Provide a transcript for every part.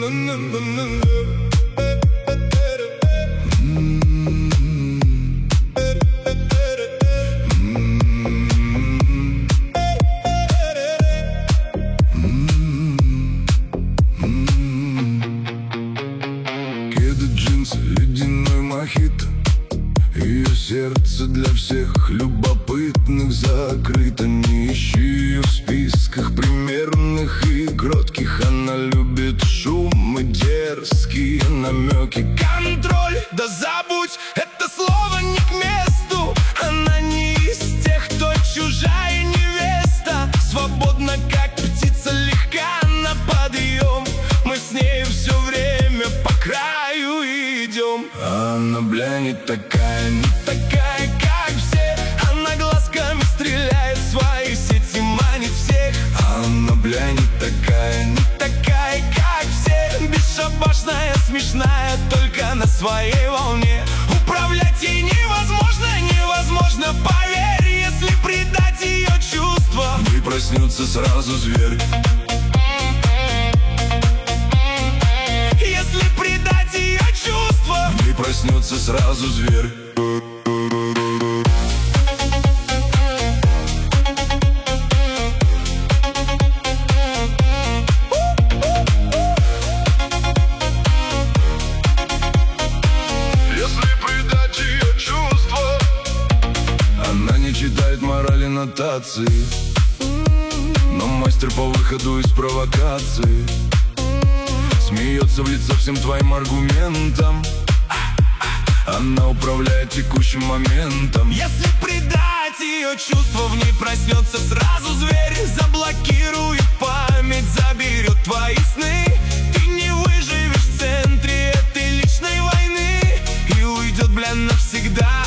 Кеды, джинсы, ледяной мохито. Ее сердце для всех любопытных закрыто. Не ищи ее в списках примерных и кротких. Она любит шум и дерзкие намеки. Контроль, да забудь, это слово не к месту. Она не из тех, кто чужая невеста. Свободна, как птица, легка на подъем. Мы с ней все время по краю идем. Она, бля, не такая, не такая, как все. Она глазками стреляет, свои сети манит всех. Она, бля, не такая, не такая, как все. Бесшабашная, смешная, только на своей волне. Управлять ей невозможно, невозможно, поверь. Если предать ее чувства, в ней проснется сразу зверь. Если предать ее чувства, в ней проснется сразу зверь. Если предать ее чувства, она не читает морали нотации, но мастер по выходу из провокации. Смеется в лицо всем твоим аргументам. Она управляет текущим моментом. Если предать ее чувства, в ней проснется сразу зверь. Заблокирует память, заберет твои сны. Ты не выживешь в центре этой личной войны и уйдет, бля, навсегда.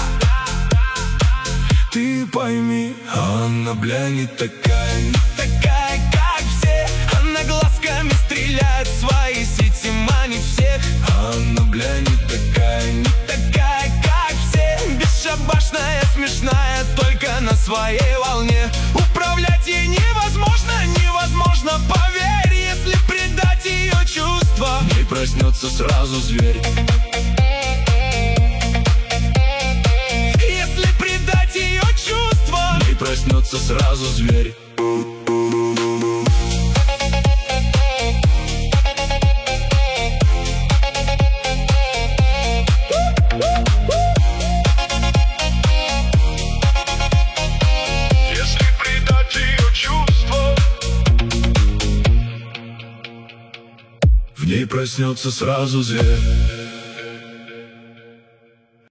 Ты пойми, она, бля, не такая, не такая, как все. Она глазками стреляет, свои сети манит всех. Она, бля, не такая, не такая, как все. Бесшабашная, смешная, только на своей волне. Управлять ей невозможно, невозможно, поверь. Если предать ее чувства, в ней проснется сразу зверь. Если предать ее чувства, в ней проснется сразу зверь. В ней проснется сразу зверь.